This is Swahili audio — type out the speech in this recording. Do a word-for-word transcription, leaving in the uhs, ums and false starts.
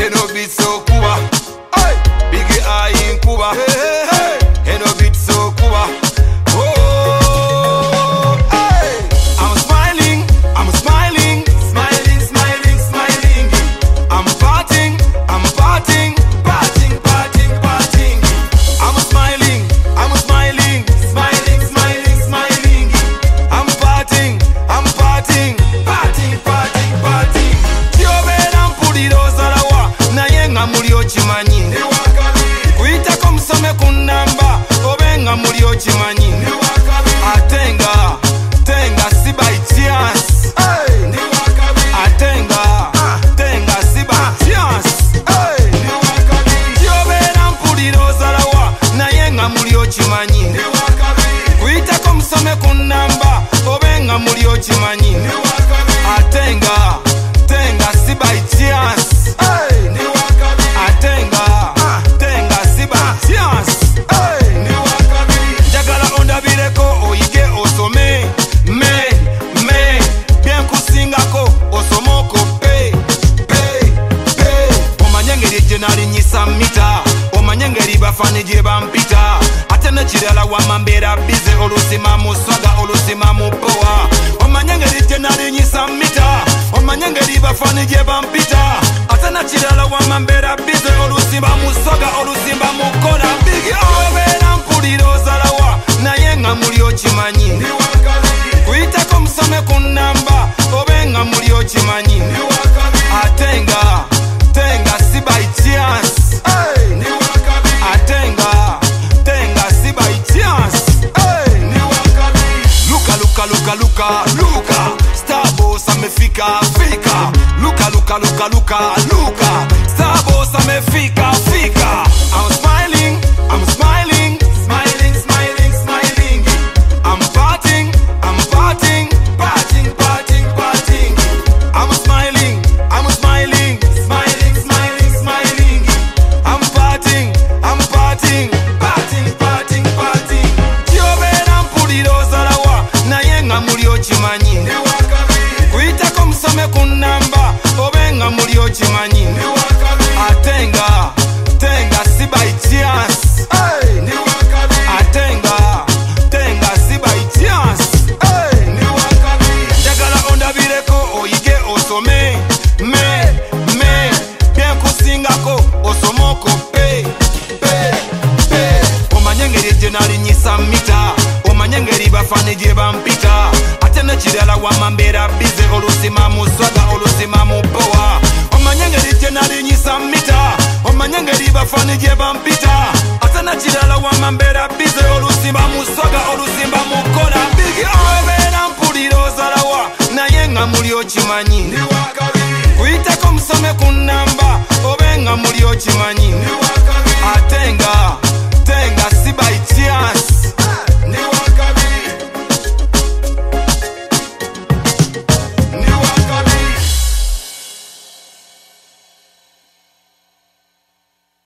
eno beat so kuba, big eye kuba, eno beat so kuba. Oh, hey. I'm smiling, I'm smiling, smiling, smiling, smiling. I'm partying, I'm partying, partying, partying, partying. I'm smiling, I'm smiling, smiling, smiling, smiling. I'm partying, I'm partying, partying, partying, partying. Tiobera mpuliro zalawa naye nga muli okimanyi. Kuyita ko musome ku namba obenga muli okimanyi. Atenga, tenga si by chance. Atenga, tenga si by chance. Tiobera mpuliro zalawa naye nga muli okimanyi. Kuyita ko musome ku namba obenga muli okimanyi. Atenga, tenga si by chance. Atenga, tenga si by chance. Jagala ondabireko oyige osome, me, me, bien kusingako osomoko pe, pe, pe. Omanye ngeri gye nalinyisa mita, omanye ngeri bafani gye bampita. Ate ne kirala wamma mbeera bize olusima mu swaga olusima mu powa. Omanye ngeri gye nalinyisa mita, omanye ngeri bafani gye bampita. Ate ne kirala wamma mbeera bize olusima mu swaga olusima mu kola. Big obeera mpuliro zalawa naye nga muli okimanyi. Kuyitako musome ku namba obenga muli okimanyi. Atenga, tenga si by chance. Atenga, tenga si by chance. Luka, luka, luka, luka, luka. Star boss amefika, fika. Luka, luka, luka, luka, luka. Star boss amefika, fika. I'm smiling, I'm smiling, smiling, smiling, smiling. I'm partying, I'm partying, partying, partying, partying. I'm smiling, I'm smiling, smiling, smiling, smiling. I'm partying, I'm partying, partying, partying, partying. Tiobera mpuliro zalawa naye nga muli okimanyi. Kuyitako musome ku namba obenga muli okimanyi. Atenga, tenga si by chance. Atenga, tenga si by chance. Jagala ondabireko oyige osome, me, me, bien kusingako osomoko pe, pe, pe. Omanye ngeri gye nalinyisa mita, omanye ngeri bafani gye bampita. Ate ne kirala wamma mbeera bize olusima mu swaga olusima mu powa. Omanye ngeri gye nalinyisa mita, omanye ngeri bafani gye bampita. Ate ne kirala wamma mbeera bize olusima mu swaga olusima mu kola. Big obeera mpuliro zalawa naye nga muli okimanyi. Kuyitako musome ku namba obe